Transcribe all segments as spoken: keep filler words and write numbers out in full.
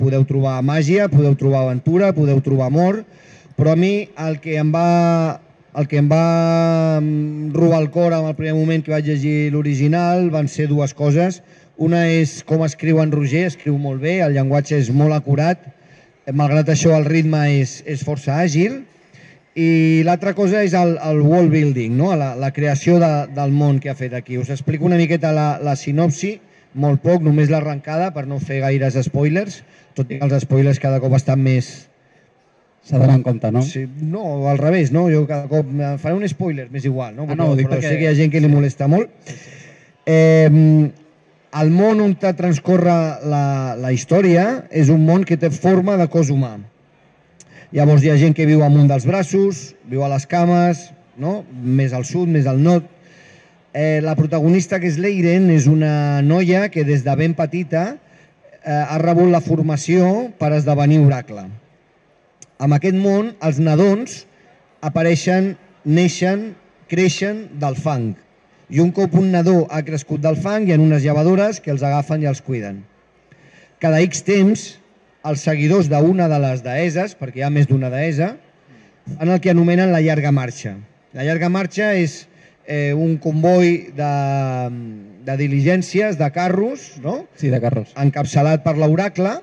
podeu trobar màgia, podeu trobar aventura, podeu trobar amor, però a mi el que em va, el que em va robar el cor en el primer moment que vaig llegir l'original van ser dues coses. Una és com escriu en Roger, escriu molt bé, el llenguatge és molt acurat, malgrat això el ritme és, és força àgil, i l'altra cosa és el, el world building, no? la, la creació de, del món que ha fet aquí. Us explico una miqueta la, la sinopsi, molt poc, només l'arrencada, per no fer gaires spoilers, tot i que els spoilers cada cop estan més... S'ha d'anar en compte, no? Sí, no, al revés, no? Jo cada cop faré un spoiler, m'és igual, no? Ah, no, ho dic però perquè... sé que hi ha gent que li molesta molt. Eh, el món on transcorre la, la història és un món que té forma de cos humà. Llavors hi ha gent que viu amunt dels braços, viu a les cames, no? Més al sud, més al nord. Eh, la protagonista, que és l'Eiren, és una noia que des de ben petita eh, ha rebut la formació per esdevenir oracle. En aquest món, els nadons apareixen, neixen, creixen del fang. I un cop un nadó ha crescut del fang, hi ha unes llevadores que els agafen i els cuiden. Cada X temps, els seguidors d'una de les deeses, perquè hi ha més d'una deessa, fan el que anomenen la llarga marxa. La llarga marxa és eh, un comboi de, de diligències, de carros, no? Sí, de carros. Encapçalat per l'oracle,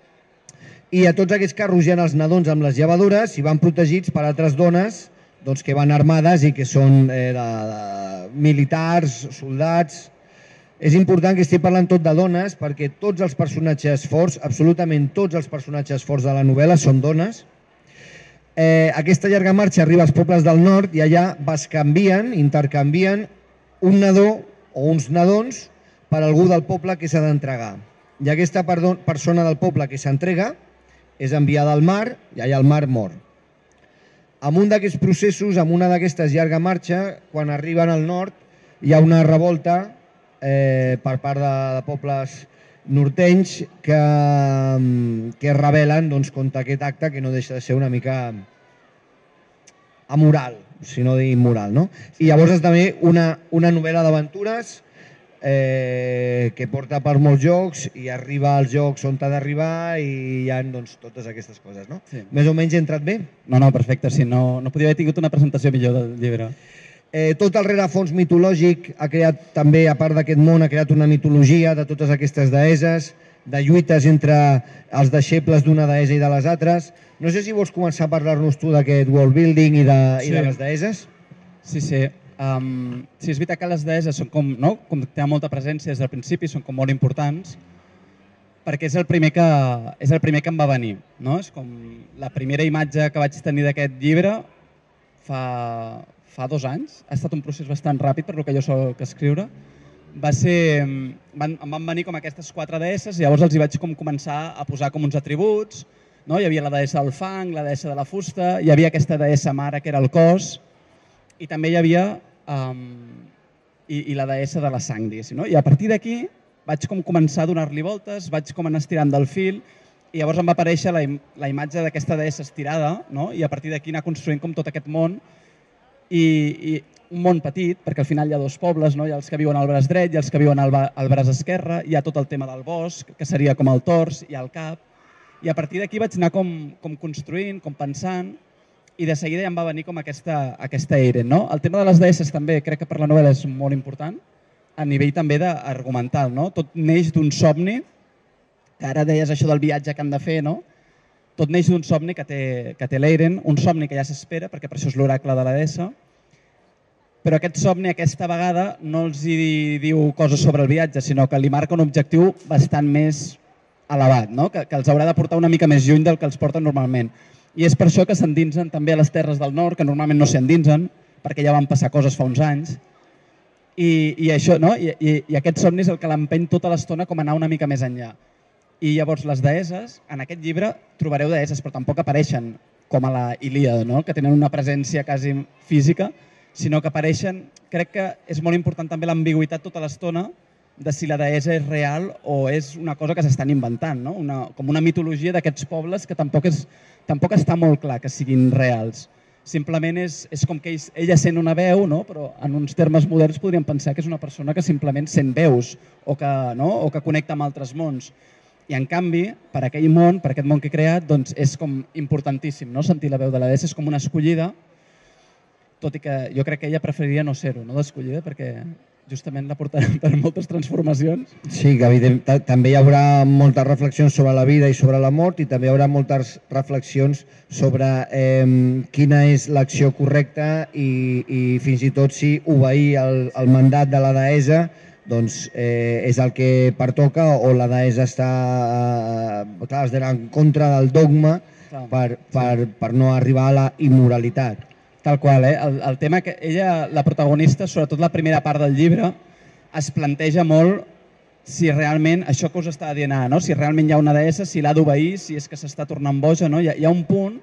i a tots aquests carros hi ha els nadons amb les llevadores i van protegits per altres dones doncs, que van armades i que són eh, de, de militars, soldats. És important que estic parlant tot de dones perquè tots els personatges forts, absolutament tots els personatges forts de la novel·la són dones. Eh, aquesta llarga marxa arriba als pobles del nord i allà bescanvien, intercanvien un nadó o uns nadons per algú del poble que s'ha d'entregar. I aquesta persona del poble que s'entrega és enviada al mar i allà al mar mor. En un d'aquests processos, en una d'aquestes llarga marxa, quan arriben al nord, hi ha una revolta eh, per part de, de pobles nortenys que, que es rebel·len doncs, contra aquest acte que no deixa de ser una mica amoral, si no dir immoral, no? I llavors és també una, una novel·la d'aventures Eh, que porta per molts jocs i arriba als jocs on t'ha d'arribar i hi ha doncs, totes aquestes coses, no? Sí. Més o menys he entrat bé? No, no, perfecte, sí, no, no podia haver tingut una presentació millor del llibre. Eh, tot el rerefons mitològic ha creat també, a part d'aquest món, ha creat una mitologia de totes aquestes deeses, de lluites entre els deixebles d'una deessa i de les altres. No sé si vols començar a parlar-nos tu d'aquest world building i de, sí. i de les deeses? Sí, sí. Um, sí, és veritat que les deeses són com, no? Com tenen molta presència des del principi, són com molt importants, perquè és el primer que, és el primer que em va venir. No? És com la primera imatge que vaig tenir d'aquest llibre fa, fa dos anys. Ha estat un procés bastant ràpid per lo que jo soc escriure. Va ser, van, em van venir com aquestes quatre deesses i llavors els hi vaig com començar a posar com uns atributs. No? Hi havia la deessa del fang, la deessa de la fusta, hi havia aquesta deessa mare que era el cos, i també hi havia um, i, i la deessa de la sang, diguéssim. No? I a partir d'aquí vaig com començar a donar-li voltes, vaig com anar estirant del fil i llavors em va aparèixer la, im la imatge d'aquesta deessa estirada, no? I a partir d'aquí anar construint com tot aquest món i, i un món petit, perquè al final hi ha dos pobles, no? Hi ha els que viuen al braç dret i els que viuen al, al braç esquerre, hi ha tot el tema del bosc, que seria com el tors, i el cap, i a partir d'aquí vaig anar com, com construint, com pensant, i de seguida ja em va venir com aquesta, aquesta Eiren. No? El tema de les deesses també crec que per la novel·la és molt important, a nivell també d'argumental. No? Tot neix d'un somni, que ara deies això del viatge que han de fer, no? Tot neix d'un somni que té, que té l'Eiren, un somni que ja s'espera, perquè per això és l'oracle de la deessa, però aquest somni aquesta vegada no els hi diu coses sobre el viatge, sinó que li marca un objectiu bastant més elevat, no? que, que els haurà de portar una mica més lluny del que els porten normalment. I és per això que s'endinsen també a les terres del nord, que normalment no s'hi endinsen, perquè ja van passar coses fa uns anys. I, i, això, no? I, i, i aquest somni és el que l'empeny tota l'estona com a anar una mica més enllà. I llavors les deesses, en aquest llibre trobareu deesses, però tampoc apareixen com a la Ilíada, no? Que tenen una presència quasi física, sinó que apareixen, crec que és molt important també l'ambigüitat tota l'estona de si la deessa és real o és una cosa que s'estan inventant, no? Una, com una mitologia d'aquests pobles que tampoc, és, tampoc està molt clar que siguin reals. Simplement és, és com que ell, ella sent una veu, no? Però en uns termes moderns podríem pensar que és una persona que simplement sent veus o que, no? O que connecta amb altres mons. I en canvi, per aquell món, per aquest món que he creat, doncs és com importantíssim, no? Sentir la veu de la deessa és com una escollida, tot i que jo crec que ella preferiria no ser-ho, no d'escollida, perquè justament la portaran per moltes transformacions. Sí, que evident, també hi haurà moltes reflexions sobre la vida i sobre la mort i també hi haurà moltes reflexions sobre eh, quina és l'acció correcta i, i fins i tot si obeir el, el mandat de la deessa doncs, eh, és el que pertoca o la deessa està eh, clar, es en contra del dogma per, per, per no arribar a la immoralitat. Tal qual, eh? El, el tema que ella, la protagonista, sobretot la primera part del llibre, es planteja molt si realment, això que us estava dient ara, no? Si realment hi ha una deessa, si l'ha d'obeir, si és que s'està tornant boja, no? Hi ha, hi ha un punt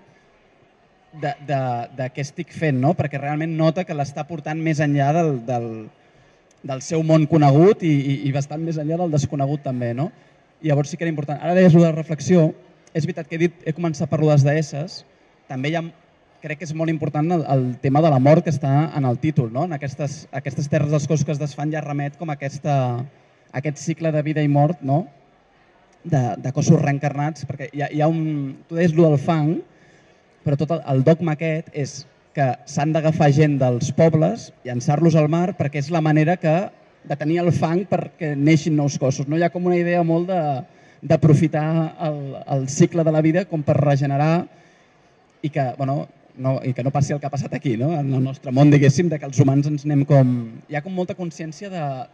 de, de, de què estic fent, no? Perquè realment nota que l'està portant més enllà del, del, del seu món conegut i, i, i bastant més enllà del desconegut també, no? I llavors sí que era important. Ara deies lo de la reflexió, és veritat que he dit, he començat per lo de les deesses, també hi ha crec que és molt important el, el tema de la mort que està en el títol, no? En aquestes, aquestes terres dels cossos que es desfan ja remet com a aquesta, aquest cicle de vida i mort, no? De, de cossos reencarnats, perquè hi ha, hi ha un... Tu deies lo del fang, però tot el, el dogma aquest és que s'han d'agafar gent dels pobles, llançar-los al mar, perquè és la manera que, de tenir el fang perquè neixin nous cossos. No? Hi ha com una idea molt d'aprofitar el, el cicle de la vida com per regenerar i que, bueno, no, i que no passi el que ha passat aquí, no? En el nostre món, diguéssim, de que els humans ens anem com... Hi ha com molta consciència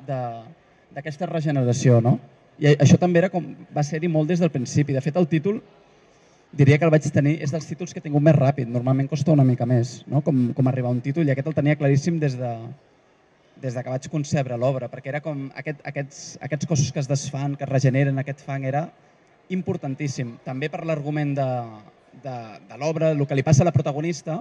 d'aquesta regeneració, no? I això també era com, va ser-hi molt des del principi. De fet, el títol, diria que el vaig tenir, és dels títols que he tingut més ràpid. Normalment costa una mica més, no? Com, com arribar a un títol, i aquest el tenia claríssim des de, des de que vaig concebre l'obra, perquè era com aquest, aquests, aquests cossos que es desfan, que es regeneren, aquest fang, era importantíssim. També per l'argument de... de, de l'obra, el que li passa a la protagonista,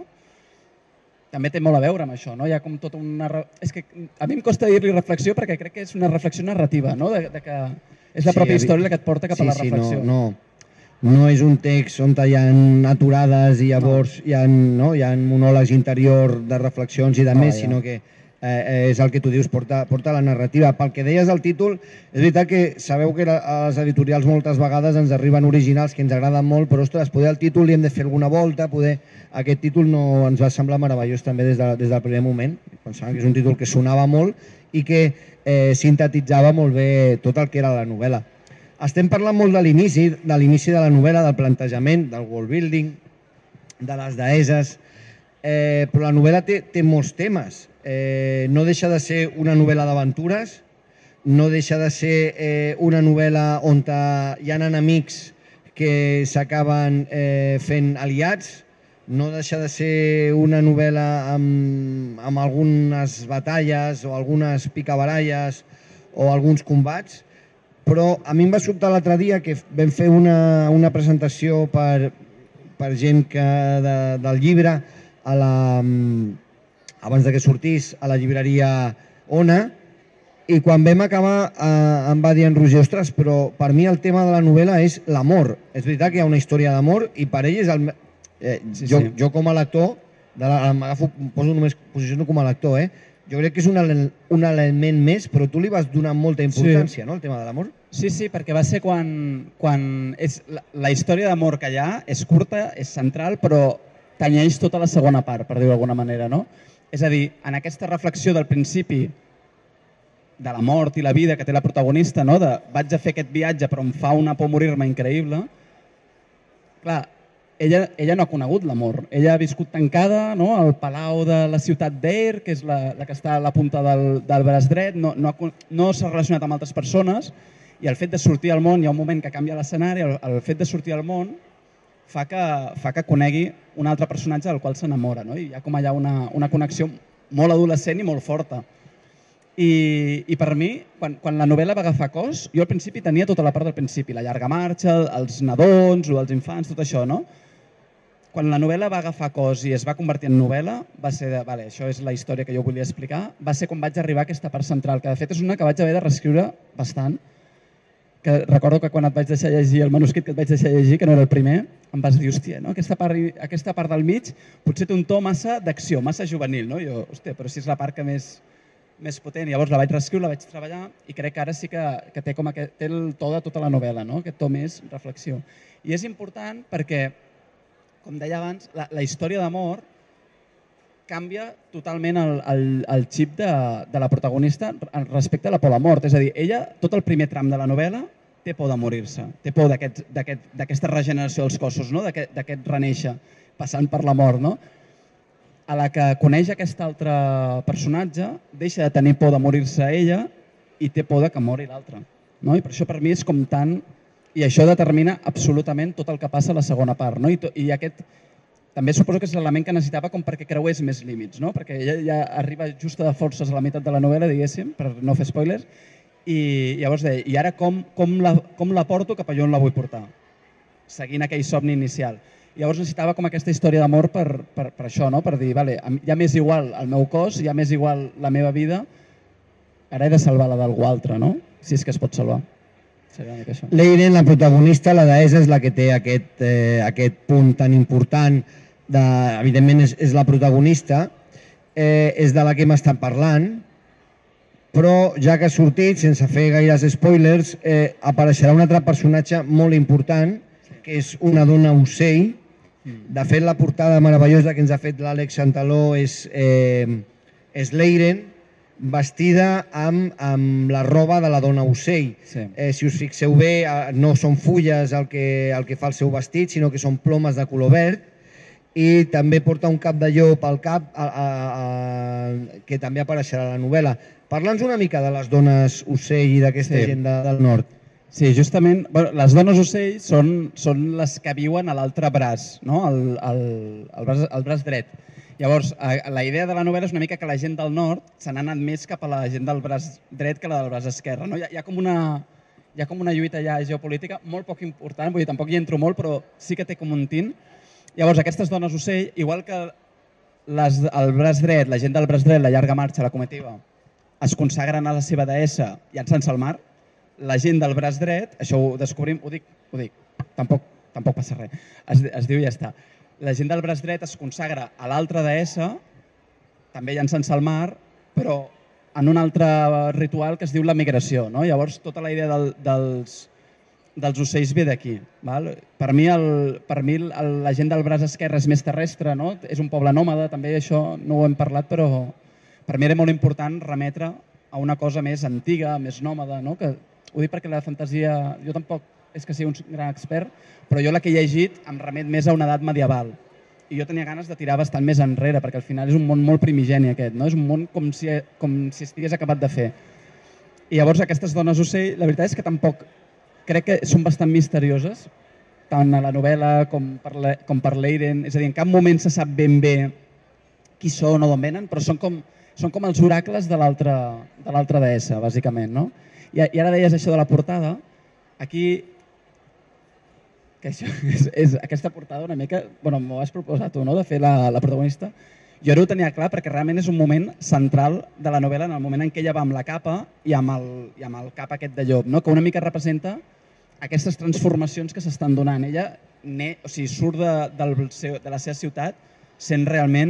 també té molt a veure amb això, no? Hi ha com tota una... És que a mi em costa dir-li reflexió perquè crec que és una reflexió narrativa, no? De, de que és la pròpia sí, història la que et porta cap sí, a la reflexió. Sí, no, no, no és un text on hi ha aturades i llavors no. hi, ha, no? hi ha monòlegs interior de reflexions i de no, més, ja. sinó que eh, és el que tu dius, porta, porta la narrativa. Pel que deies del títol, és veritat que sabeu que a les editorials moltes vegades ens arriben originals que ens agraden molt, però ostres, poder el títol li hem de fer alguna volta, poder... Aquest títol no ens va semblar meravellós també des, de, des del primer moment. Pensàvem que és un títol que sonava molt i que eh, sintetitzava molt bé tot el que era la novel·la. Estem parlant molt de l'inici, de l'inici de la novel·la, del plantejament, del world building, de les deeses, eh, però la novel·la té, té molts temes. Eh, no deixa de ser una novel·la d'aventures, no deixa de ser eh, una novel·la on hi ha enemics que s'acaben eh, fent aliats, no deixa de ser una novel·la amb, amb algunes batalles o algunes picabaralles o alguns combats, però a mi em va sobtar l'altre dia que vam fer una, una presentació per, per gent que, de, del llibre a la... abans de que sortís a la llibreria Ona, i quan vam acabar eh, em va dir en Roger, ostres, però per mi el tema de la novel·la és l'amor. És veritat que hi ha una història d'amor i per ell és el... Eh, sí, jo, sí. jo com a lector, m'agafo, poso només posiciono com a lector, eh? Jo crec que és un, un element més, però tu li vas donar molta importància, sí. no?, al tema de l'amor. Sí, sí, perquè va ser quan... quan és, la, la història d'amor que hi ha és curta, és central, però tenyeix tota la segona part, per dir-ho d'alguna manera, no? És a dir, en aquesta reflexió del principi de la mort i la vida que té la protagonista, no? De vaig a fer aquest viatge però em fa una por morir-me increïble, clar, ella, ella no ha conegut l'amor. Ella ha viscut tancada, no? Al palau de la ciutat d'Eir, que és la, la que està a la punta del, del braç dret, no, no, ha, no s'ha relacionat amb altres persones i el fet de sortir al món, hi ha un moment que canvia l'escenari, el, el fet de sortir al món fa que, fa que conegui un altre personatge del qual s'enamora, no? I hi ha com allà una, una connexió molt adolescent i molt forta. I, i per mi, quan, quan la novel·la va agafar cos, jo al principi tenia tota la part del principi, la llarga marxa, els nadons, els infants, tot això, no? Quan la novel·la va agafar cos i es va convertir en novel·la, va ser de, vale, això és la història que jo volia explicar, va ser quan vaig arribar a aquesta part central, que de fet és una que vaig haver de reescriure bastant, que recordo que quan et vaig deixar llegir el manuscrit que et vaig deixar llegir, que no era el primer, em vas dir, hòstia, no? aquesta, part, aquesta part del mig potser té un to massa d'acció, massa juvenil, no? Jo, hòstia, però si és la part que més, més potent. Llavors la vaig reescriure, la vaig treballar i crec que ara sí que, que té, com aquest, té el to de tota la novel·la, no? Aquest to més reflexiu. I és important perquè, com deia abans, la, la història d'amor canvia totalment el, el, el xip de, de la protagonista respecte a la por a la mort. És a dir, ella, tot el primer tram de la novel·la, té por de morir-se, té por d'aquesta aquest, regeneració dels cossos, no? D'aquest reneixer, passant per la mort. No? A la que coneix aquest altre personatge, deixa de tenir por de morir-se ella i té por de que mori l'altre. No? I per això per mi és com tan... I això determina absolutament tot el que passa a la segona part. No? I, to... I aquest també suposo que és l'element que necessitava com perquè creués més límits, no? Perquè ella ja arriba justa de forces a la meitat de la novel·la, diguéssim, per no fer spoilers, i llavors deia, i ara com, com, la, com la porto cap allà on la vull portar? Seguint aquell somni inicial. Llavors necessitava com aquesta història d'amor per, per, per això, no? Per dir, vale, ja m'és igual el meu cos, ja m'és igual la meva vida, ara he de salvar la d'algú altre, no? Si és que es pot salvar. Leiren, la protagonista, la deessa, és la que té aquest, eh, aquest punt tan important, de, evidentment és, és la protagonista, eh, és de la que hem estat parlant, però ja que ha sortit, sense fer gaires spoilers, eh, apareixerà un altre personatge molt important, que és una dona ocell. De fet, la portada meravellosa que ens ha fet l'Àlex Santaló és, eh, és Leiren, vestida amb, amb la roba de la dona ocell. Sí. Eh, si us fixeu bé, no són fulles el que, el que fa el seu vestit, sinó que són plomes de color verd, i també porta un cap de llop al cap, a, a, a, que també apareixerà a la novel·la. Parla'ns una mica de les dones ocell i d'aquesta sí. gent de, del nord. Sí, justament, bueno, les dones ocell són, són les que viuen a l'altre braç, no? el, el, el, braç, el braç dret. Llavors, la idea de la novel·la és una mica que la gent del nord se n'ha anat més cap a la gent del braç dret que la del braç esquerre. No? Hi, ha, hi, ha com una, hi ha com una lluita ja geopolítica molt poc important, vull dir, tampoc hi entro molt, però sí que té com un tint. Llavors, aquestes dones ocell, igual que les, el braç dret, la gent del braç dret, la llarga marxa, la comitiva, es consagren a la seva deessa llançant-se al mar, la gent del braç dret, això ho descobrim, ho dic, ho dic, tampoc, tampoc passa res, es, es diu i ja està. La gent del braç dret es consagra a l'altra deessa, també llançant-se al mar, però en un altre ritual que es diu la migració. No? Llavors, tota la idea del, dels, dels ocells ve d'aquí. Per mi, el, per mi el, la gent del braç esquerre és més terrestre, no? És un poble nòmada, també això no ho hem parlat, però per mi era molt important remetre a una cosa més antiga, més nòmada, no? Que, ho dic perquè la fantasia, jo tampoc és que sigui un gran expert, però jo la que he llegit em remet més a una edat medieval. I jo tenia ganes de tirar bastant més enrere, perquè al final és un món molt primigeni aquest, no? És un món com si, com si estigués acabat de fer. I llavors aquestes dones ocell, la veritat és que tampoc crec que són bastant misterioses, tant a la novel·la com per, la, com per Leiren. És a dir, en cap moment se sap ben bé qui són o d'on venen, però són com, són com els oracles de l'altra deessa, bàsicament. No? I, I ara deies això de la portada. Aquí, que això és, és aquesta portada una mica, bueno, m'ho has proposat tu, no?, de fer la, la protagonista. Jo ara ho tenia clar perquè realment és un moment central de la novel·la, en el moment en què ella va amb la capa i amb el, i amb el cap aquest de llop, no? Que una mica representa aquestes transformacions que s'estan donant. Ella ne, o sigui, surt de, del seu, de la seva ciutat sent realment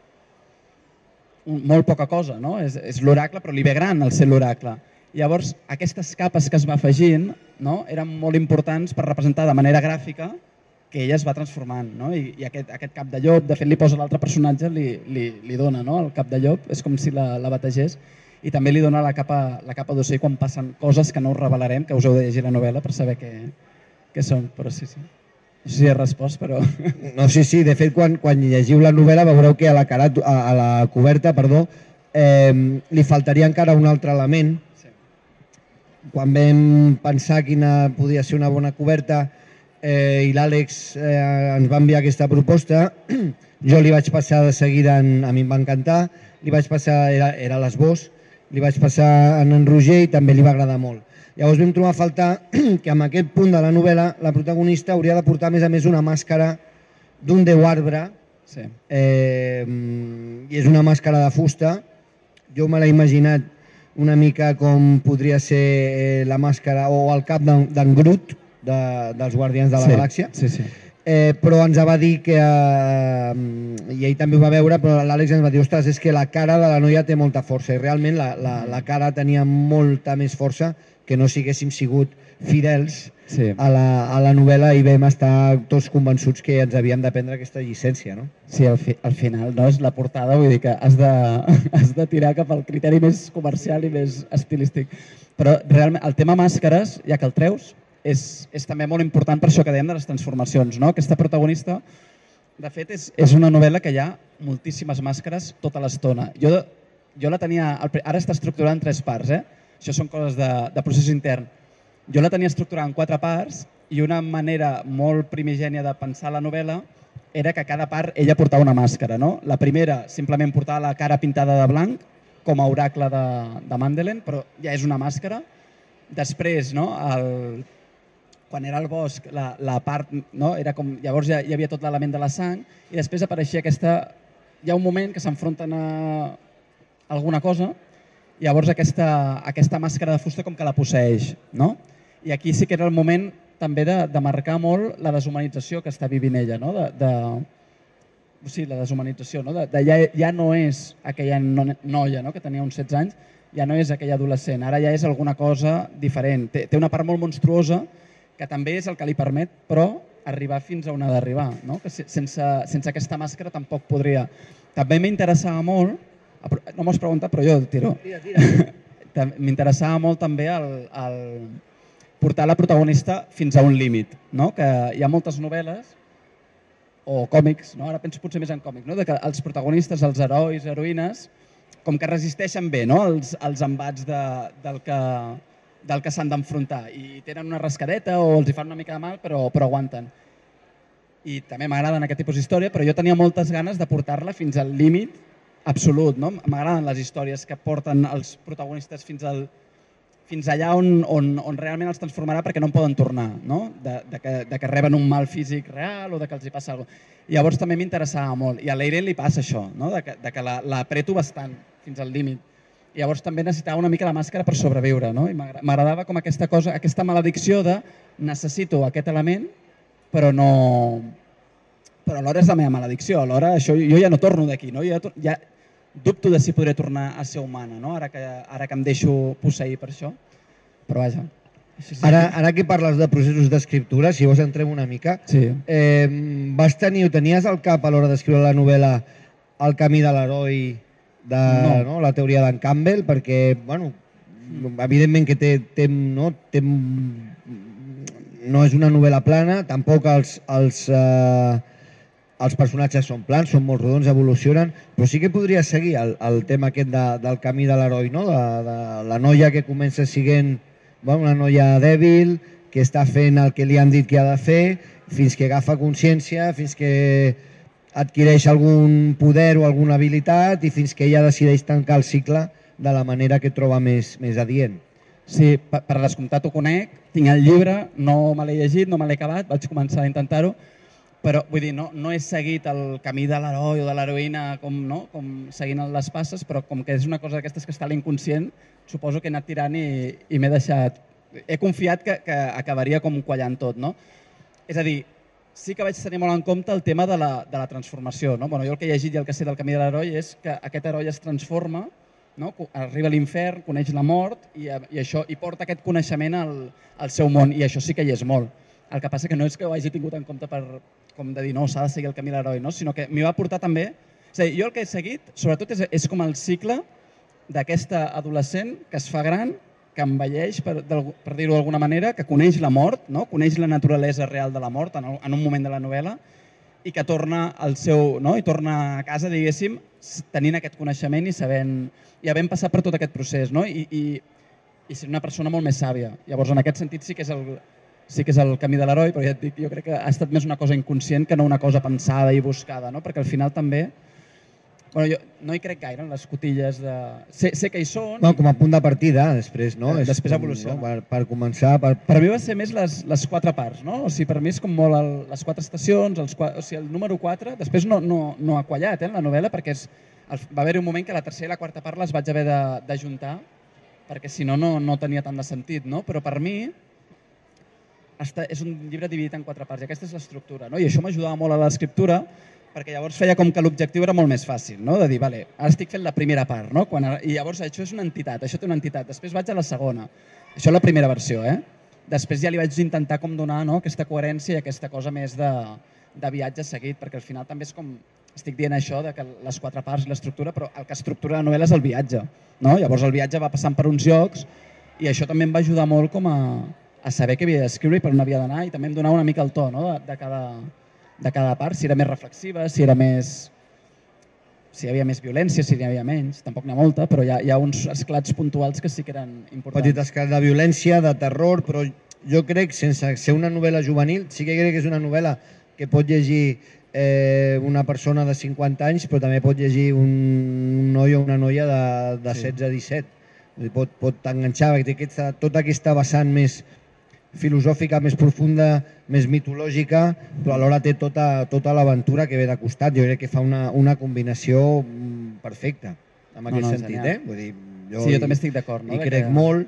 un, molt poca cosa, no? És, és l'oracle, però li ve gran el ser l'oracle. Llavors, aquestes capes que es va afegint, no?, eren molt importants per representar de manera gràfica que ella es va transformant, no? I, i aquest, aquest cap de llop, de fet li posa l'altre personatge, li, li, li dona, no?, el cap de llop, és com si la, la bategés, i també li dona la capa, la capa d'ocell quan passen coses que no us revelarem, que us heu de llegir la novel·la per saber què, què són, però sí, sí. No sé si he respost, però... No, sí, sí, de fet, quan, quan llegiu la novel·la veureu que a la, carat, a, a la coberta, perdó, eh, li faltaria encara un altre element. Sí. Quan vam pensar quina podia ser una bona coberta, Eh, i l'Àlex eh, ens va enviar aquesta proposta, jo li vaig passar de seguida, en, a mi em va encantar, li vaig passar, era, era l'esbós, li vaig passar en en Roger i també li va agradar molt. Llavors vam trobar a faltar que amb aquest punt de la novel·la la protagonista hauria de portar a més a més una màscara d'un déu arbre, sí. eh, i és una màscara de fusta, jo me l'he imaginat una mica com podria ser la màscara o el cap d'en Groot, De, dels Guardians de la sí, Galàxia, sí, sí. Eh, però ens va dir que, eh, i ell també ho va veure, però l'Àlex ens va dir, ostres, és que la cara de la noia té molta força, i realment la, la, la cara tenia molta més força que no si haguéssim sigut fidels Sí. a la, a la novel·la i vam estar tots convençuts que ens havíem de prendre aquesta llicència, no? Sí, al, fi, al final no és la portada, vull dir que has de, has de tirar cap al criteri més comercial i més estilístic. Però realment el tema màscares, ja que el treus, és, és també molt important per això que dèiem de les transformacions, no? Aquesta protagonista, de fet, és, és una novel·la que hi ha moltíssimes màscares tota l'estona. Jo, jo la tenia, ara està estructurada en tres parts, eh? Això són coses de, de procés intern. Jo la tenia estructurada en quatre parts i una manera molt primigènia de pensar la novel·la era que a cada part ella portava una màscara, no? La primera simplement portava la cara pintada de blanc, com a oracle de, de Mandelen, però ja és una màscara. Després, no, el, quan era al bosc, la, la part, no, era com, llavors ja hi havia tot l'element de la sang, i després apareixia aquesta... Hi ha un moment que s'enfronten a alguna cosa, i llavors aquesta, aquesta màscara de fusta com que la posseeix, no? I aquí sí que era el moment també de, de marcar molt la deshumanització que està vivint ella, no? De, de, sí, la deshumanització, no? De, de ja, ja no és aquella no, noia, no? Que tenia uns setze anys, ja no és aquella adolescent, ara ja és alguna cosa diferent. Té, té una part molt monstruosa que també és el que li permet, però, arribar fins a on ha d'arribar, no? Que sense, sense aquesta màscara tampoc podria. També m'interessava molt, no m'ho has preguntat, però jo tiro. Tira, tira. M'interessava molt també el, el portar la protagonista fins a un límit, no? Que hi ha moltes novel·les o còmics, no? Ara penso potser més en còmics, no? De que els protagonistes, els herois, heroïnes, com que resisteixen bé, no? els, els embats de, del que, del que s'han d'enfrontar i tenen una rascadeta o els hi fan una mica de mal, però, però aguanten. I també m'agraden aquest tipus d'història, però jo tenia moltes ganes de portar-la fins al límit absolut, no? M'agraden les històries que porten els protagonistes fins al fins allà on, on, on realment els transformarà perquè no en poden tornar, no? De, de, que, de que reben un mal físic real o de que els hi passa alguna cosa. I llavors també m'interessava molt. I a l'Eiren li passa això, no? De que, de que l'apreto bastant fins al límit. I llavors també necessitava una mica la màscara per sobreviure, no? I m'agradava com aquesta cosa, aquesta maledicció de necessito aquest element, però no... Però alhora és la meva maledicció, alhora això, jo ja no torno d'aquí, no? Jo ja, dubto de si podré tornar a ser humana, no? Ara, que, ara que em deixo posseir per això. Però vaja. Sí. Ara, ara que parles de processos d'escriptura, si vols entrem una mica, sí. eh, vas tenir, ho tenies al cap a l'hora d'escriure la novel·la El camí de l'heroi, de no. No, la teoria d'en Campbell, perquè, bueno, evidentment que té, té, no, té, no és una novel·la plana, tampoc els... els eh, els personatges són plans, són molt rodons, evolucionen, però sí que podria seguir el, el tema aquest de, del camí de l'heroi, no? de, de la noia que comença sent bueno, una noia dèbil, que està fent el que li han dit que ha de fer, fins que agafa consciència, fins que adquireix algun poder o alguna habilitat i fins que ella decideix tancar el cicle de la manera que troba més, més adient. Sí, per, per descomptat ho conec, tinc el llibre, no me l'he llegit, no me l'he acabat, vaig començar a intentar-ho, però vull dir, no, no he seguit el camí de l'heroi o de l'heroïna com, no? Com seguint les passes, però com que és una cosa d'aquestes que està a l'inconscient, suposo que he anat tirant i, i m'he deixat... He confiat que, que acabaria com quallant tot, no? És a dir, sí que vaig tenir molt en compte el tema de la, de la transformació, no? Bueno, jo el que he llegit i el que sé del camí de l'heroi és que aquest heroi es transforma, no? Arriba a l'infern, coneix la mort i, i, això, i porta aquest coneixement al, al seu món, i això sí que hi és molt. El que passa que no és que ho hagi tingut en compte per, com de dir, no, s'ha de seguir el camí de l'heroi, no? Sinó que m'hi va portar també... És a dir, jo el que he seguit, sobretot, és, és com el cicle d'aquesta adolescent que es fa gran, que envelleix, per, per dir-ho d'alguna manera, que coneix la mort, no? Coneix la naturalesa real de la mort en, en un moment de la novel·la i que torna al seu... No? I torna a casa, diguéssim, tenint aquest coneixement i sabent... i havent passat per tot aquest procés, no? I, i, i ser una persona molt més sàvia. Llavors, en aquest sentit, sí que és el... sí que és el camí de l'heroi, però ja et dic, jo crec que ha estat més una cosa inconscient que no una cosa pensada i buscada, no? Perquè al final també... Bueno, jo no hi crec gaire en les cotilles de... Sé, sé que hi són... Bueno, com a punt de partida, després, no? Eh, després com, evoluciona. No? Per, per començar... Per... per mi va ser més les, les quatre parts, no? O sigui, per mi és com molt el, les quatre estacions, els, o sigui, el número quatre, després no, no, no ha quallat, eh, en la novel·la, perquè és, el, va haver-hi un moment que la tercera i la quarta part les vaig haver d'ajuntar, perquè si no, no, no tenia tant de sentit, no? Però per mi... és un llibre dividit en quatre parts i aquesta és l'estructura. I això m'ajudava molt a l'escriptura perquè llavors feia com que l'objectiu era molt més fàcil, de dir, vale, ara estic fent la primera part, i llavors això és una entitat, això té una entitat, després vaig a la segona. Això és la primera versió, eh? Després ja li vaig intentar com donar aquesta coherència i aquesta cosa més de viatge seguit, perquè al final també és com, estic dient això, de que les quatre parts i l'estructura, però el que estructura la novel·la és el viatge. Llavors el viatge va passant per uns llocs i això també em va ajudar molt com a saber què havia d'escriure i per on havia d'anar i també em donava una mica el to de cada part, si era més reflexiva, si era més... si hi havia més violència, si hi havia menys, tampoc n'hi ha molta, però hi ha uns esclats puntuals que sí que eren importants. Petit esclat de violència, de terror, però jo crec, sense ser una novel·la juvenil, sí que crec que és una novel·la que pot llegir una persona de cinquanta anys, però també pot llegir un noi o una noia de setze a disset. Pot enganxar, té tota aquesta vessant més filosòfica, més profunda, més mitològica, però alhora té tota l'aventura que ve de costat. Jo crec que fa una combinació perfecta, en aquest sentit. Sí, jo també estic d'acord. I crec molt.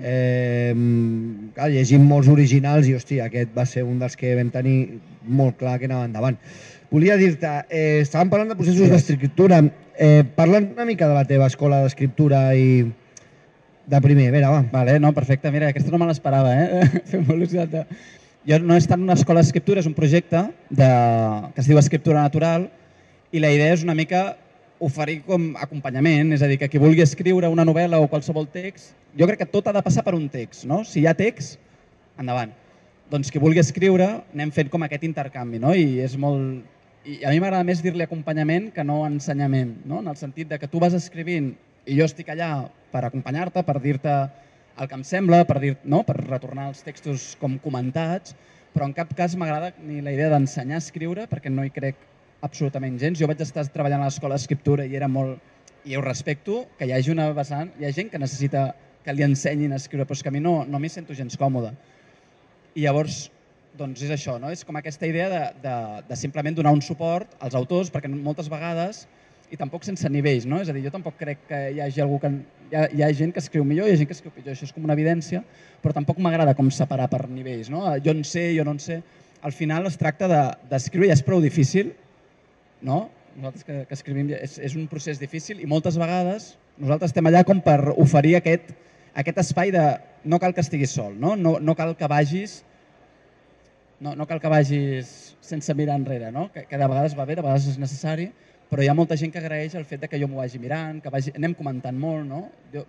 Llegim molts originals i, hòstia, aquest va ser un dels que vam tenir molt clar que anava endavant. Volia dir-te, estàvem parlant de processos d'escriptura. Parla'm una mica de la teva escola d'escriptura i de primer, a veure, va. Vale, no, perfecte, mira, aquesta no me l'esperava, eh? Fem velocitat. Jo no he estat en una escola d'escriptura, és un projecte que es diu Escriptura Natural i la idea és una mica oferir com acompanyament, és a dir, que qui vulgui escriure una novel·la o qualsevol text, jo crec que tot ha de passar per un text, no? Si hi ha text, endavant. Doncs qui vulgui escriure, anem fent com aquest intercanvi, no? I és molt... I a mi m'agrada més dir-li acompanyament que no ensenyament, no? En el sentit de que tu vas escrivint i jo estic allà per acompanyar-te, per dir-te el que em sembla, per retornar els textos com comentats, però en cap cas m'agrada ni la idea d'ensenyar a escriure perquè no hi crec absolutament gens. Jo vaig estar treballant a l'escola d'escriptura i era molt... i ho respecto, que hi hagi una vessant... Hi ha gent que necessita que li ensenyin a escriure, però és que a mi no m'hi sento gens còmode. I llavors, doncs és això, és com aquesta idea de simplement donar un suport als autors, perquè moltes vegades, i tampoc sense nivells, és a dir, jo tampoc crec que hi hagi algú que... Hi ha gent que escriu millor i hi ha gent que escriu pitjor, això és com una evidència, però tampoc m'agrada com separar per nivells, jo en sé, jo no en sé. Al final es tracta d'escriure i és prou difícil, nosaltres que escrivim és un procés difícil i moltes vegades nosaltres estem allà com per oferir aquest espai de no cal que estiguis sol, no cal que vagis no cal que vagis sense mirar enrere, que de vegades va bé, de vegades és necessari, però hi ha molta gent que agraeix el fet que jo m'ho vagi mirant, que anem comentant molt, no?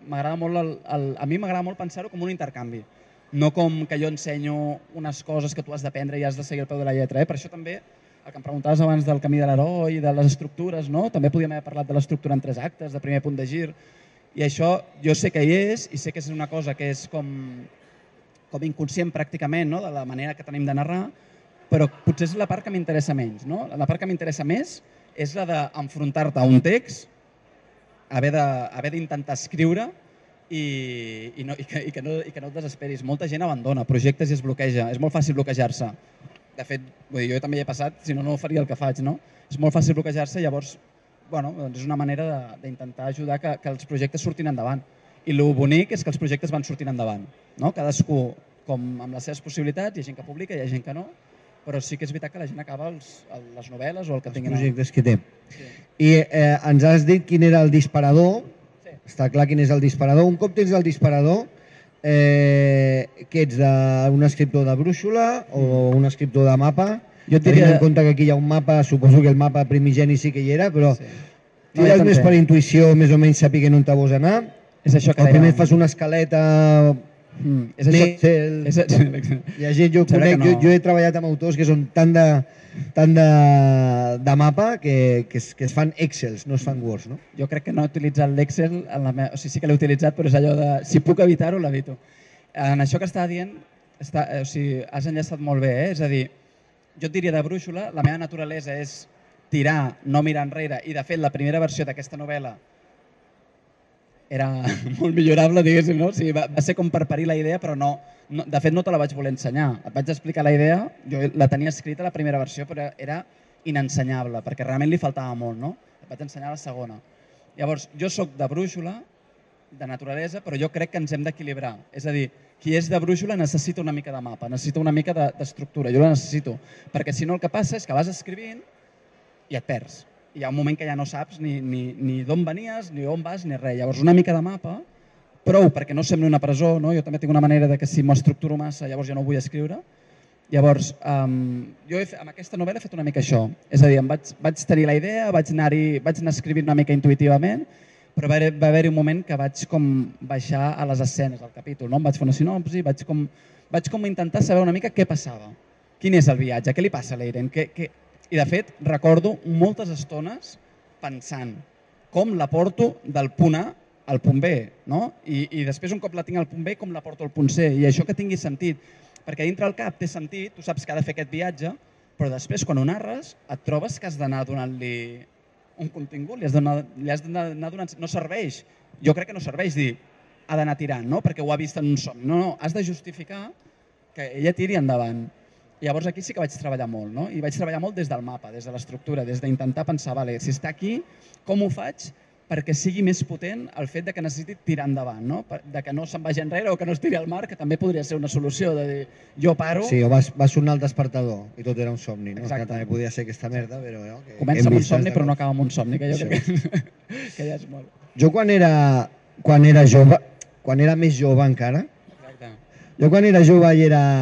A mi m'agrada molt pensar-ho com un intercanvi, no com que jo ensenyo unes coses que tu has d'aprendre i has de seguir al peu de la lletra. Per això també, el que em preguntaves abans del camí de l'heroi, de les estructures, també podíem haver parlat de l'estructura en tres actes, de primer punt de gir, i això jo sé que hi és, i sé que és una cosa que és com inconscient pràcticament, de la manera que tenim de narrar, però potser és la part que m'interessa menys. La part que m'interessa més és la d'enfrontar-te a un text, haver d'intentar escriure i que no et desesperis. Molta gent abandona projectes i es bloqueja. És molt fàcil bloquejar-se. De fet, jo també hi he passat, si no, no faria el que faig. És molt fàcil bloquejar-se, llavors és una manera d'intentar ajudar que els projectes surtin endavant. I el bonic és que els projectes van sortint endavant. Cadascú amb les seves possibilitats, hi ha gent que publica, hi ha gent que no, però sí que és veritat que la gent acaba les novel·les o el que tinguin... Els projectes que té. I ens has dit quin era el disparador, està clar quin és el disparador. Un cop tens el disparador, que ets un escriptor de brúixola o un escriptor de mapa? Tenint en compte que aquí hi ha un mapa, suposo que el mapa primigeni sí que hi era, però tires més per intuïció, més o menys sapiguent on te vols anar? És això que dèiem. O primer fas una escaleta... Excel... Jo he treballat amb autors que són tant de mapa que es fan Excels, no es fan Words. Jo crec que no he utilitzat l'Excel, o sigui, sí que l'he utilitzat, però és allò de si puc evitar-ho, l'evito. En això que estava dient, has enllaçat molt bé, és a dir, jo et diria de brúixola, la meva naturalesa és tirar, no mirar enrere, i de fet la primera versió d'aquesta novel·la era molt millorable, diguéssim, no? Va ser com per parir la idea, però no, de fet no te la vaig voler ensenyar. Et vaig explicar la idea, jo la tenia escrita a la primera versió, però era inensenyable, perquè realment li faltava molt, no? Et vaig ensenyar la segona. Llavors, jo soc de brúixola de naturalesa, però jo crec que ens hem d'equilibrar. És a dir, qui és de brúixola necessita una mica de mapa, necessita una mica d'estructura, jo la necessito, perquè si no el que passa és que vas escrivint i et perds. Hi ha un moment que ja no saps ni, ni, ni d'on venies, ni on vas, ni res. Llavors una mica de mapa, prou perquè no sembli una presó, no? Jo també tinc una manera de que si m'ho estructuro massa llavors ja no vull escriure. Llavors, um, jo he, amb aquesta novel·la he fet una mica això, és a dir, em vaig, vaig tenir la idea, vaig anar, vaig anar escrivint una mica intuïtivament, però va haver-hi un moment que vaig com baixar a les escenes del capítol, no? Em vaig fer una sinopsi, vaig com, vaig com intentar saber una mica què passava, quin és el viatge, què li passa a l'Eiren, què, què... I de fet recordo moltes estones pensant com la porto del punt A al punt B, no? I, i després un cop la tinc al punt B com la porto al punt C, i això que tingui sentit, perquè dintre el cap té sentit, tu saps que ha de fer aquest viatge, però després quan ho narres et trobes que has d'anar donant-li un contingut, li has d'anar donant... No serveix, jo crec que no serveix dir ha d'anar tirant, no? Perquè ho ha vist en un somni. No, no, has de justificar que ella tiri endavant. Llavors aquí sí que vaig treballar molt, no? I vaig treballar molt des del mapa, des de l'estructura, des d'intentar pensar, vale, si està aquí, com ho faig perquè sigui més potent el fet de que necessiti tirar endavant, no? De que no se'n vagi enrere o que no es tiri al mar, que també podria ser una solució, de dir, jo paro... Sí, o va, va sonar el despertador i tot era un somni, no? Exacte. Que també podia ser aquesta merda, però... No? Que comença amb un somni però no acaba amb un somni, que jo sí. crec que, que ja és molt. Jo quan era, quan era jove, quan era més jove encara, Exacte. jo quan era jove i era...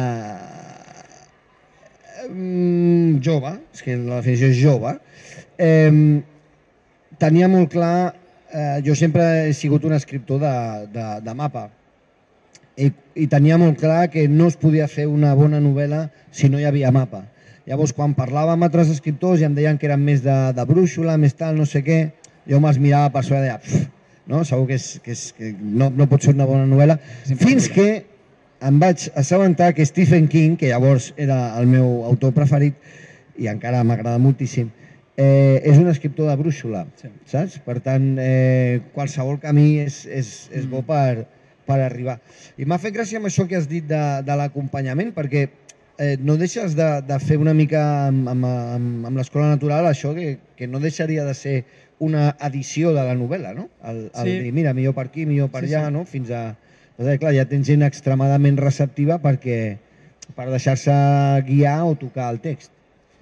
Mm, jove, és que la definició és jove, eh, tenia molt clar... Eh, jo sempre he sigut un escriptor de, de, de mapa I, i tenia molt clar que no es podia fer una bona novel·la si no hi havia mapa. Llavors, quan parlava amb altres escriptors i em deien que eren més de, de brúixola, més tal, no sé què, jo me'ls mirava per sobre i deia, no? Segur que, és, que, és, que no, no pot ser una bona novel·la. Fins que em vaig assabentar que Stephen King, que llavors era el meu autor preferit i encara m'agrada moltíssim, Eh, és un escriptor de brúixola, sí. saps? Per tant, eh, qualsevol camí és, és, és bo per, per arribar. I m'ha fet gràcia amb això que has dit de, de l'acompanyament, perquè eh, no deixes de, de fer una mica amb, amb, amb, amb l'Escola Natural això que, que no deixaria de ser una edició de la novel·la, no? El, el sí. dir, mira, millor per aquí, millor per sí, allà, sí. no? Fins a... Doncs, clar, ja tens gent extremadament receptiva perquè, per deixar-se guiar o tocar el text.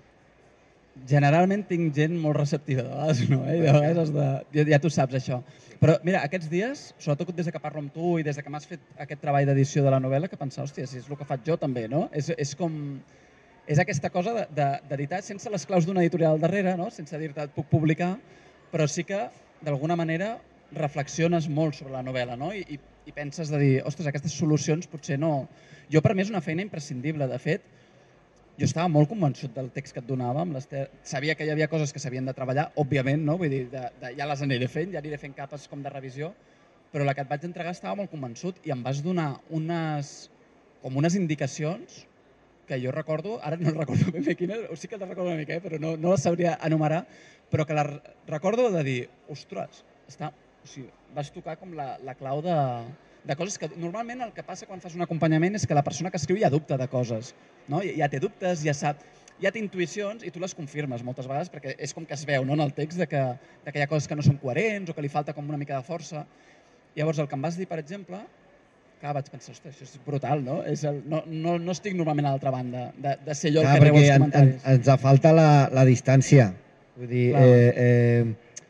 Generalment tinc gent molt receptiva, de vegades no, eh? De vegades has de... ja, ja tu saps això. Però mira, aquests dies, sobretot des que parlo amb tu i des que m'has fet aquest treball d'edició de la novel·la, que pensava, hòstia, si és el que faig jo també, no? És, és com... És aquesta cosa d'editar sense les claus d'una editorial al darrere, no? Sense dir-te et puc publicar, però sí que d'alguna manera reflexiones molt sobre la novel·la, no? I, i, i penses de dir, ostres, aquestes solucions potser no... Jo per mi és una feina imprescindible, de fet, jo estava molt convençut del text que et donava, amb sabia que hi havia coses que s'havien de treballar, òbviament, no? Vull dir, de, de, ja les aniré fent, ja aniré fent capes com de revisió, però la que et vaig entregar estava molt convençut i em vas donar unes, com unes indicacions que jo recordo, ara no recordo ben bé quines, o sí que les recordo una mica, eh? Però no, no les sabria enumerar, però que la recordo de dir, ostres, està, o sigui, vas tocar com la, la clau de... de coses que normalment el que passa quan fas un acompanyament és que la persona que escriu ja dubta de coses, no? Ja té dubtes, ja sap, ja té intuïcions i tu les confirmes moltes vegades perquè és com que es veu, no? En el text de que, de que hi ha coses que no són coherents o que li falta com una mica de força. Llavors el que em vas dir, per exemple, que vaig pensar, ostres, això és brutal, no? És el, no, no, no estic normalment a l'altra banda de, de ser jo el que reu els comentaris. En, ens falta la, la distància. Vull dir, eh, eh,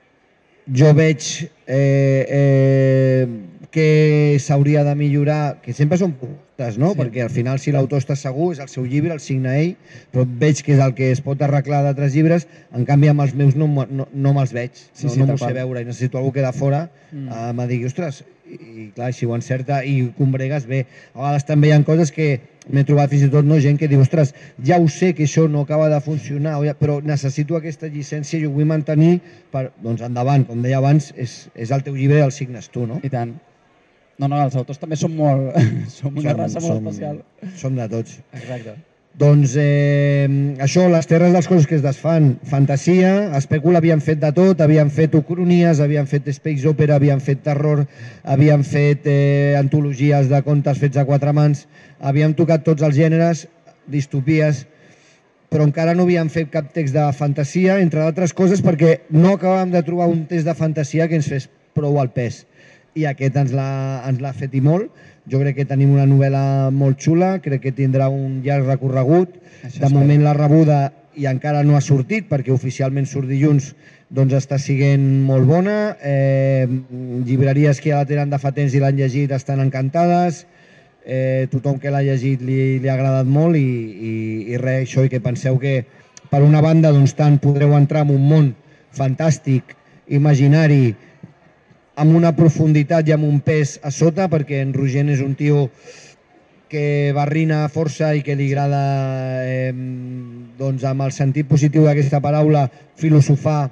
jo veig... Eh, eh, que s'hauria de millorar, que sempre són puntes, no? Sí. Perquè al final si l'autor està segur és el seu llibre, el signa ell, però veig que és el que es pot arreglar d'altres llibres, en canvi amb els meus no, no, no me'ls veig, sí, no, sí, no m'ho sé veure i necessito algú que de fora mm. eh, me digui, ostres, i, i clar, si ho encerta i combregues bé. A vegades també hi ha coses que m'he trobat fins i tot no, gent que diu, ostres, ja ho sé que això no acaba de funcionar, però necessito aquesta llicència i ho vull mantenir, per, doncs endavant, com deia abans, és, és el teu llibre i el signes tu, no? I tant. No, no, els autors també són molt... som una som, raça molt som, especial. Som de tots. Exacte. Doncs eh, això, les terres de les coses que es desfan, fantasia, espècula havien fet de tot, havien fet ucronies, havien fet space opera, havien fet terror, havien fet eh, antologies de contes fets a quatre mans, havíem tocat tots els gèneres, distopies, però encara no havíem fet cap text de fantasia, entre d'altres coses perquè no acabàvem de trobar un text de fantasia que ens fes prou al pes. i aquest ens l'ha fet i molt. Jo crec que tenim una novel·la molt xula, crec que tindrà un llarg recorregut. De moment la rebuda, i encara no ha sortit, perquè oficialment surt dilluns, doncs està sent molt bona. Eh, llibreries que ja la tenen de fa temps i l'han llegit estan encantades. Eh, tothom que l'ha llegit li, li ha agradat molt i, i, i res, això, i que penseu que per una banda doncs, tant podreu entrar en un món fantàstic, imaginari, amb una profunditat i amb un pes a sota, perquè en Roger és un tio que barrina força i que li agrada, eh, doncs, amb el sentit positiu d'aquesta paraula, filosofar,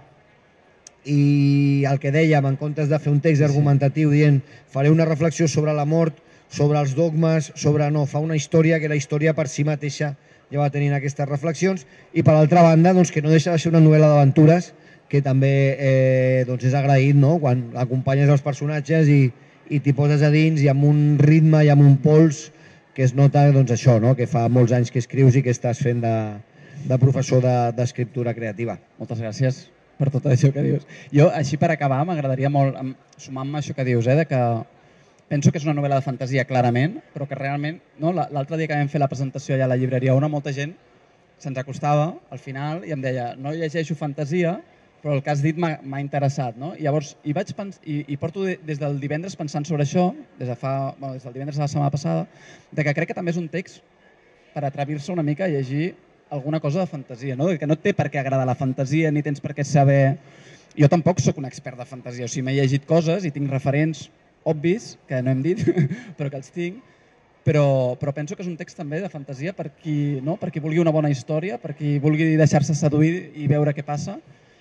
i el que dèiem, en comptes de fer un text argumentatiu dient faré una reflexió sobre la mort, sobre els dogmes, sobre no, fa una història que la història per si mateixa ja va tenint aquestes reflexions, i per l'altra banda doncs, que no deixa de ser una novel·la d'aventures que també eh, doncs és agraït, no? Quan acompanyes els personatges i, i t'hi poses a dins i amb un ritme i amb un pols que es nota doncs, això, no? Que fa molts anys que escrius i que estàs fent de, de professor d'escriptura creativa. Moltes gràcies per tot això que dius. Jo, així per acabar, m'agradaria molt sumar-me a això que dius, eh, de que penso que és una novel·la de fantasia, clarament, però que realment, no, l'altre dia que vam fer la presentació allà a la llibreria Ona, molta gent se'ns acostava al final i em deia no llegeixo fantasia, però el que has dit m'ha interessat. No? I llavors, hi vaig pens i, i porto des del divendres pensant sobre això, des, de fa, bueno, des del divendres de la setmana passada, de que crec que també és un text per atrevir-se una mica a llegir alguna cosa de fantasia, no? Que no té per què agradar la fantasia, ni tens per què saber... Jo tampoc sóc un expert de fantasia, o sigui, m'he llegit coses i tinc referents obvis, que no hem dit, però que els tinc, però, però penso que és un text també de fantasia per qui, no? Per qui vulgui una bona història, per qui vulgui deixar-se seduir i veure què passa,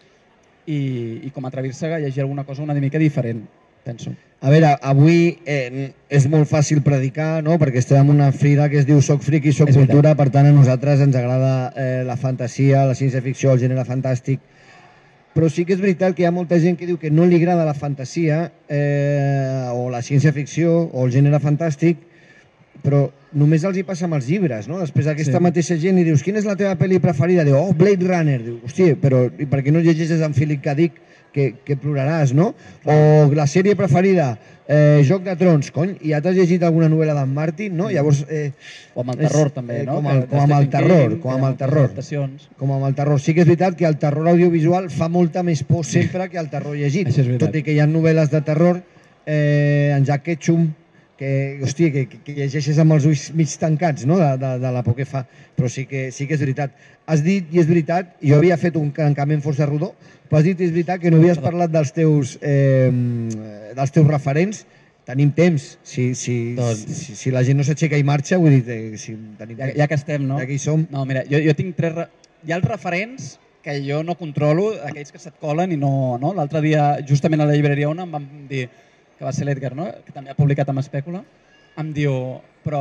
i, i com atrevir-se a llegir alguna cosa una mica diferent, penso. A veure, avui eh, és molt fàcil predicar, no? Perquè estem en una fira que es diu Soc Friki, Soc Cultura, per tant a nosaltres ens agrada eh, la fantasia, la ciència-ficció, el gènere fantàstic, però sí que és veritat que hi ha molta gent que diu que no li agrada la fantasia eh, o la ciència-ficció o el gènere fantàstic, però només els hi passa amb els llibres, no? Després aquesta sí. mateixa gent i dius, quina és la teva pel·li preferida? Diu, oh, Blade Runner. Diu, hòstia, però i per què no llegeixes en Philip K. Dick que, que ploraràs, no? O la sèrie preferida, eh, Joc de Trons, cony, i ja t'has llegit alguna novel·la d'en Martin, no? Llavors... Eh, o amb el terror és, també, no? Com, el, com amb el terror, com amb el terror. Com amb el terror. Sí que és veritat que el terror audiovisual fa molta més por sempre que el terror llegit. Tot i que hi ha novel·les de terror, eh, en Jack Ketchum, que, hòstia, que, que llegeixes amb els ulls mig tancats, no? de, de, de la por que fa, però sí que, sí que és veritat. Has dit, i és veritat, jo havia fet un tancament força rodó, però has dit, i és veritat, que no havies parlat dels teus, eh, dels teus referents. Tenim temps, si, si, doncs... si, si la gent no s'aixeca i marxa, vull dir, eh, si tenim ja, ja que estem, no? Ja que hi som. No, mira, jo, jo tinc tres... Re... Hi ha els referents que jo no controlo, aquells que se't colen i no... no? L'altre dia, justament a la llibreria Ona, em van dir que va ser l'Edgar, no? Que també ha publicat amb Espècula, em diu, però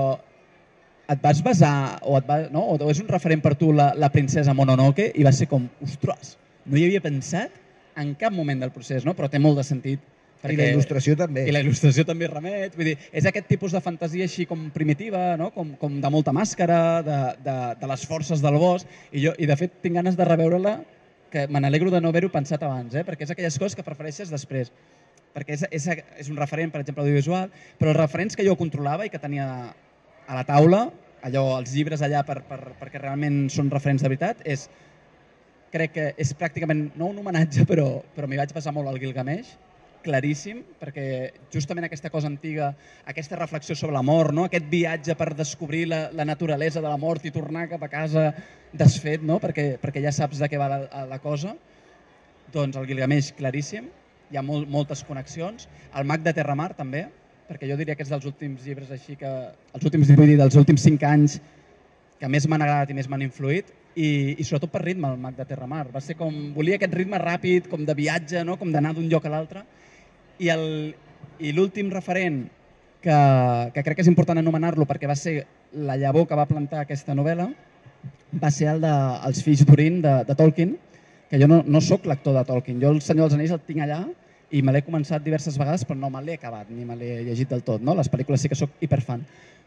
et vas basar, o, et va, no? o és un referent per tu la, la princesa Mononoke, i va ser com, ostres, no hi havia pensat en cap moment del procés, no? Però té molt de sentit. Perquè... I la il·lustració també. I la il·lustració també remet, vull dir, és aquest tipus de fantasia així com primitiva, no? com, com de molta màscara, de, de, de les forces del bosc, i jo, i de fet tinc ganes de reveure-la, que me n'alegro de no haver-ho pensat abans, eh? Perquè és aquelles coses que prefereixes després. Perquè és, és, és un referent, per exemple, audiovisual, però els referents que jo controlava i que tenia a la taula, allò, els llibres allà per, per, perquè realment són referents de veritat, és, crec que és pràcticament, no un homenatge, però, però m'hi vaig basar molt al Gilgamesh, claríssim, perquè justament aquesta cosa antiga, aquesta reflexió sobre la mort, no? Aquest viatge per descobrir la, la naturalesa de la mort i tornar cap a casa desfet, no? perquè, perquè ja saps de què va la, la cosa, doncs el Gilgamesh claríssim, hi ha molt, moltes connexions. El Mag de Terramar també, perquè jo diria que és dels últims llibres així que, els últims, vull dir, dels últims cinc anys que més m'han agradat i més m'han influït, i, i sobretot per ritme el Mag de Terramar. Va ser com, volia aquest ritme ràpid, com de viatge, no? Com d'anar d'un lloc a l'altre. I, el, i l'últim referent que, que crec que és important anomenar-lo perquè va ser la llavor que va plantar aquesta novel·la, va ser el dels fills d'Urin de, de Tolkien, que jo no, no sóc lector de Tolkien. Jo el Senyor dels Anells el tinc allà i me l'he començat diverses vegades, però no me l'he acabat, ni me l'he llegit del tot. No? Les pel·lícules sí que sóc hiperfan.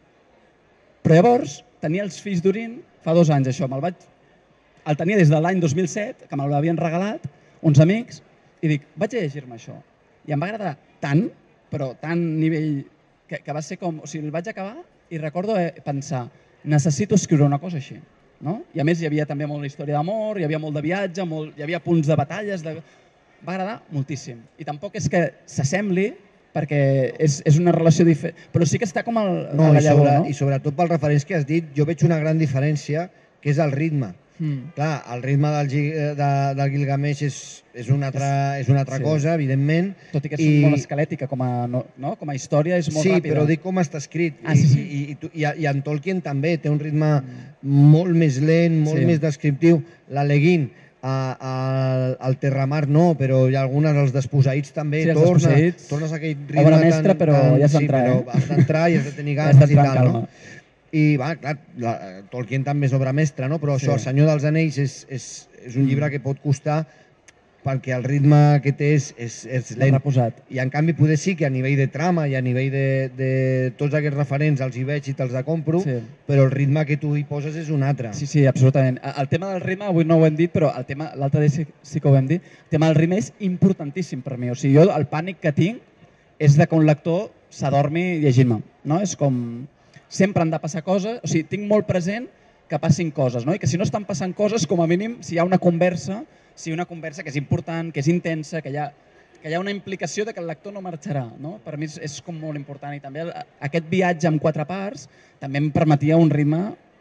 Però llavors, tenia els fills d'Urin fa dos anys, això. Vaig... El tenia des de l'any dos mil set, que me l'havien regalat uns amics, i dic, vaig a llegir-me això. I em va agradar tant, però tan nivell que, que va ser com... O sigui, el vaig acabar i recordo pensar, necessito escriure una cosa així. No? I a més hi havia també molta història d'amor, hi havia molt de viatge, molt, hi havia punts de batalles... De... Va agradar moltíssim. I tampoc és que s'assembli, perquè és, és una relació diferent, però sí que està com el, no, a la llavor, sobre, no? I sobretot pel referents que has dit, jo veig una gran diferència, que és el ritme. Mm. Clar, el ritme del, de, del Gilgamesh és, és una altra, és una altra sí. cosa, evidentment. Tot i que és I... molt esquelètica, com a, no, no? com a història és molt sí, ràpida. Sí, però dic com està escrit. Ah, sí, sí. I, i, i, i, I en Tolkien també té un ritme mm. molt més lent, molt sí. més descriptiu. L'Aleguin, al, al Terramar no, però hi ha algunes, els Desposseïts també, sí, torna, desposseïts. tornes a aquell ritme obra mestra, tan, però tan, ja has d'entrar, sí, eh? però has d'entrar i has de tenir ganes i tal, no? I va, clar, la, Tolkien també és obra mestra, no? Però sí. això, El Senyor dels Anells és, és, és un llibre que pot costar perquè el ritme que té és, és, és lent. Reposat. I en canvi poder sí que a nivell de trama i a nivell de, de tots aquests referents els hi veig i te'ls compro, sí. però el ritme que tu hi poses és un altre. Sí, sí, absolutament. El tema del ritme, avui no ho hem dit, però el tema l'altre dia sí, sí que ho hem dit, el tema del ritme és importantíssim per mi. O sigui, jo el pànic que tinc és de que un lector s'adormi llegint-me. No? És com... Sempre han de passar coses, o sigui, tinc molt present que passin coses, no? I que si no estan passant coses, com a mínim, si hi ha una conversa, si hi ha una conversa que és important, que és intensa, que hi ha, que hi ha una implicació de que el lector no marxarà, no? Per mi és, és com molt important. I també aquest viatge amb quatre parts també em permetia un ritme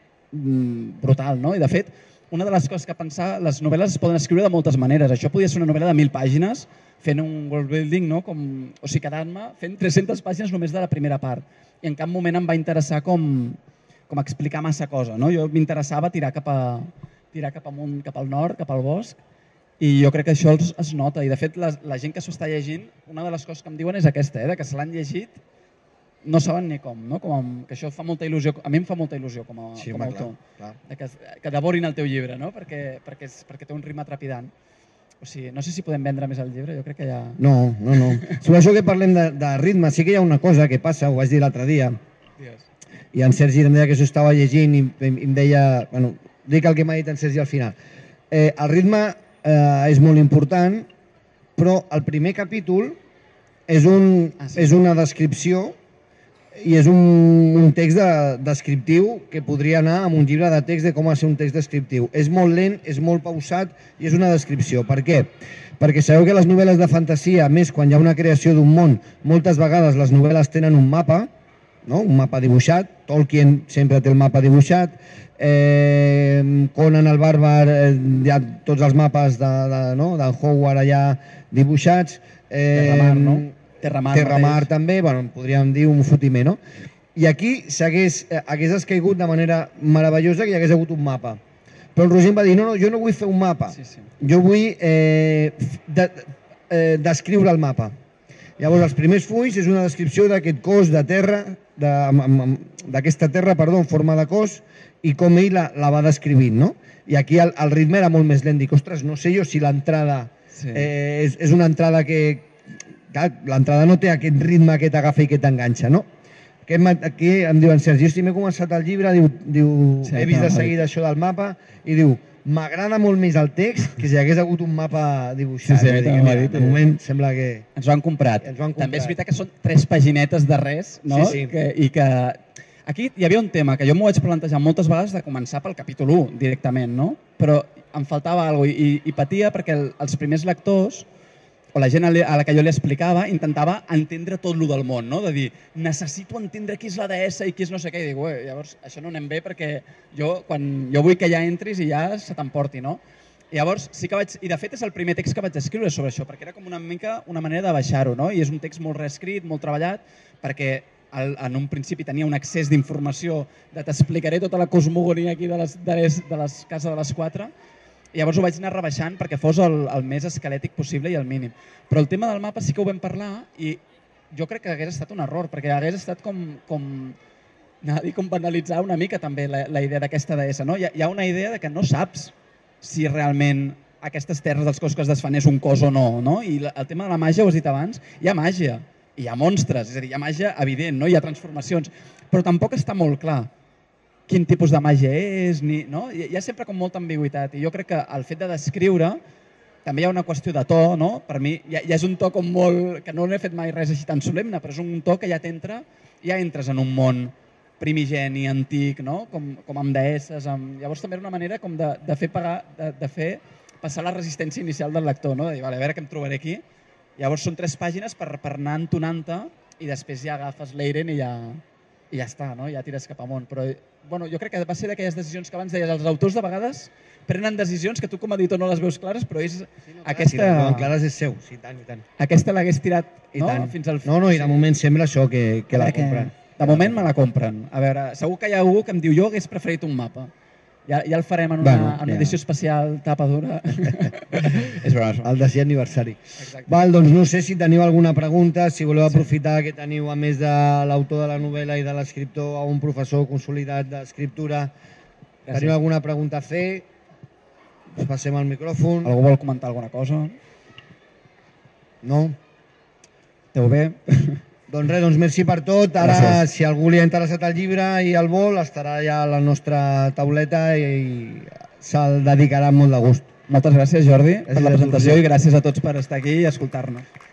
brutal, no? I de fet, una de les coses que pensar, les novel·les es poden escriure de moltes maneres. Això podria ser una novel·la de mil pàgines, fent un world building, no? Com, o sigui, quedant-me fent tres-centes pàgines només de la primera part. I en cap moment em va interessar com, com explicar massa cosa. No? Jo m'interessava tirar, cap a, tirar cap amunt, cap al nord, cap al bosc, i jo crec que això es, es nota. I de fet, la, la gent que s'ho està llegint, una de les coses que em diuen és aquesta, eh? De que se l'han llegit, no saben ni com, no? Com a, que això fa molta il·lusió, a mi em fa molta il·lusió com a, sí, com a autor, clar, clar. De que, que devorin el teu llibre, no? perquè, perquè, és, perquè té un ritme trepidant. O sigui, no sé si podem vendre més el llibre, jo crec que ja... No, no, no. Sobre això que parlem de, de ritme, sí que hi ha una cosa que passa, ho vaig dir l'altre dia, Dios. I en Sergi em deia que s'ho estava llegint i em deia... Bueno, dic el que m'ha dit en Sergi al final. Eh, el ritme eh, és molt important, però el primer capítol és, un, ah, sí. és una descripció i és un, un text de, descriptiu que podria anar amb un llibre de text de com ha de ser un text descriptiu. És molt lent, és molt pausat i és una descripció. Per què? Perquè sabeu que les novel·les de fantasia, més quan hi ha una creació d'un món, moltes vegades les novel·les tenen un mapa, no? Un mapa dibuixat. Tolkien sempre té el mapa dibuixat. Eh, Conan el Bàrbar, eh, hi ha tots els mapes de, de, no? d'en Howard allà dibuixats. Eh, Terramar, no? Terramar, Terramar també, bueno, podríem dir un fotimer, no? I aquí s'hagués hagués escaigut de manera meravellosa que hi hagués hagut un mapa. Però el Roger em va dir, no, no, jo no vull fer un mapa, sí, sí. jo vull eh, de, eh, descriure el mapa. Llavors, els primers fulls és una descripció d'aquest cos de terra, d'aquesta terra, perdó, en forma de cos, i com ell la, la va descrivint, no? I aquí el, el ritme era molt més lent. Dic, ostres, no sé jo si l'entrada sí. eh, és, és una entrada que... L'entrada no té aquest ritme que t'agafa i que t'enganxa, no? Aquí em diuen, Sergi, si m'he començat el llibre, diu, diu sí, he vist de seguida això del mapa, i diu, m'agrada molt més el text que si hi hagués hagut un mapa dibuixat. Sí, sí, dic, mira, dit, de moment sembla que... Ens ho han comprat. Ens ho han comprat. També és veritat que són tres paginetes de res, no? Sí, sí. Que, I que... Aquí hi havia un tema que jo m'ho vaig plantejar moltes vegades de començar pel capítol u directament, no? Però em faltava alguna cosa i, i patia perquè el, els primers lectors o la gent a la que jo li explicava, intentava entendre tot lo del món, no? De dir, necessito entendre qui és la deessa i qui és no sé què, i dic, ué, llavors això no anem bé perquè jo, quan, jo vull que ja entris i ja se t'emporti, no? I llavors sí que vaig, i de fet és el primer text que vaig escriure sobre això, perquè era com una mica una manera de baixar-ho, no? I és un text molt reescrit, molt treballat, perquè el, en un principi tenia un excés d'informació de t'explicaré tota la cosmogonia aquí de les, de les, de les cases de les quatre. I llavors ho vaig anar rebaixant perquè fos el, el més esquelètic possible i el mínim. Però el tema del mapa sí que ho vam parlar i jo crec que hagués estat un error, perquè hagués estat com, com, anava a dir, com banalitzar una mica també la, la idea d'aquesta deessa. No? Hi, ha, hi ha una idea de que no saps si realment aquestes terres dels cossos que es desfan és un cos o no, no? I la, el tema de la màgia, ho has dit abans, hi ha màgia, hi ha monstres, és a dir, hi ha màgia evident, no? Hi ha transformacions, però tampoc està molt clar quin tipus de màgia és, ni, no? Hi ha sempre com molta ambigüitat i jo crec que el fet de descriure també hi ha una qüestió de to, no? Per mi ja, ja és un to com molt... que no n'he fet mai res així tan solemne, però és un to que ja t'entra, ja entres en un món primigeni, antic, no? Com, com amb deesses. Amb... Llavors també era una manera com de, de, fer pagar, de, de fer passar la resistència inicial del lector, no? De dir, vale, a veure què em trobaré aquí. Llavors són tres pàgines per, per anar entonant-te i després ja agafes l'Eiren i ja, i ja està, no? Ja tires cap amunt. Però bueno, jo crec que va ser d'aquelles decisions que abans deies, els autors de vegades prenen decisions que tu com a editor no les veus clares, però és sí, no, aquesta... Si no, clares és seu, sí, tant, i tant. Aquesta l'hagués tirat, I no? tant. Fins al... No, no, i de moment sembla això, que, que la compren. De moment me la compren. A veure, segur que hi ha algú que em diu jo hagués preferit un mapa. Ja, ja el farem en una, bueno, en una ja. edició especial, tapa dura. És broma, el desè aniversari. Exacte. Val, doncs no sé si teniu alguna pregunta, si voleu aprofitar sí. que teniu, a més de l'autor de la novel·la i de l'escriptor, a un professor consolidat d'escriptura, teniu alguna pregunta a fer? Us passem el micròfon. Algú vol comentar alguna cosa? No? Esteu bé? Doncs res, doncs merci per tot. Ara, gràcies. Si algú li ha interessat el llibre i el vol, estarà ja a la nostra tauleta i se'l dedicarà amb molt de gust. Moltes gràcies, Jordi, gràcies per la presentació i gràcies a tots per estar aquí i escoltar-nos.